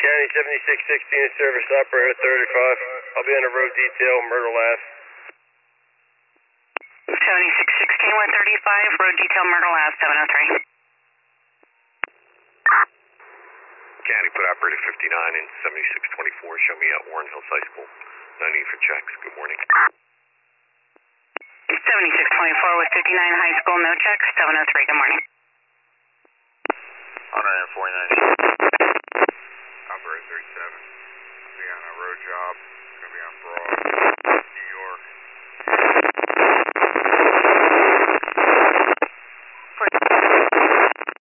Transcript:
County 7616 service operator 35. I'll be on the road detail, Myrtle Ave. 7616 135, road detail Myrtle Ave 703. County, put operator 59 in 7624. Show me at Warren Hills High School. No need for checks. Good morning. 7624 with 59 High School, no checks, 703. Good morning. On 49. Operator 37. I'll be on a road job. It's going to be on Broad.